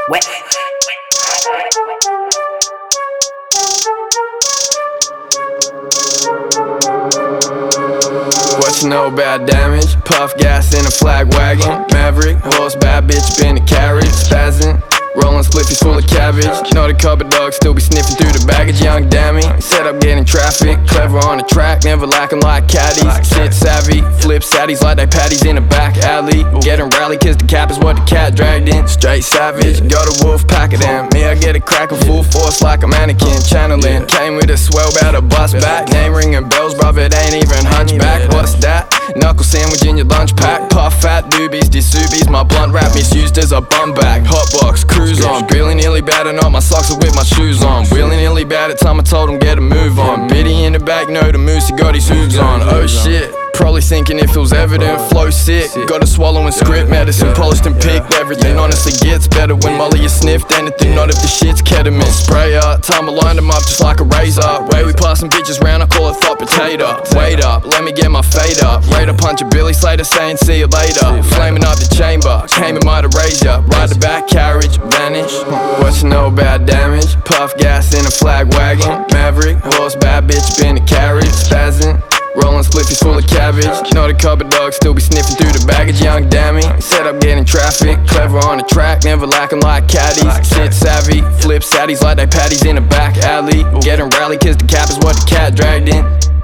Wet. What you know about damage? Puff gas in a flag wagon. Maverick, horse, bad bitch, been a carriage. Spazzing, rolling spliffies full of cabbage. Know the cupboard dog still be sniffing through the baggage. Young Dammy, set up getting traffic. Clever on the track, never lacking like caddies. Sit savvy, flip saddies like they patties in a back alley. Getting rally cause the cap is what the cat dragged in. Straight savage, got a wolf pack of them. Me, I get a crack of full force like a mannequin. Channeling, came with a swell about a bus back. Name ringing bells, bruv, it ain't even hunchback. What's that? Knuckle sandwich in your lunch pack. Puff fat doobies, disubies. My blunt wrap misused as a bum bag. Hotbox, cruise on. Willy-nilly bad and all my socks are with my shoes on. Willy-nilly bad at time I told him get a move on. Biddy in the back, know the moose, he got his hooves on. Oh shit, probably thinking if it was evident. Flow sick, gotta swallow and script medicine. Polished and picked everything, honestly gets better when Molly you sniffed anything. Not if the shit's ketamine. Spray up, time I lined them up just like a razor. Way we passing bitches round, I call it thought potato. Wait up, let me get my fade up. Raider punch a Billy Slater saying see you later. Flaming up the chamber, came in my erasure. Ride the back carriage, vanish. What you know about damage? Puff gas in a flag wagon. Maverick, horse, bad bitch, been a carriage. Spazzing, rolling spliffies full of cabbage. Know the cupboard dog still be sniffing through the baggage. Young Dammy, set up getting traffic. Clever on the track, never lacking like caddies. Sit savvy, flip saddies like they patties in a back alley. Getting rally cause the cap is what the cat dragged in.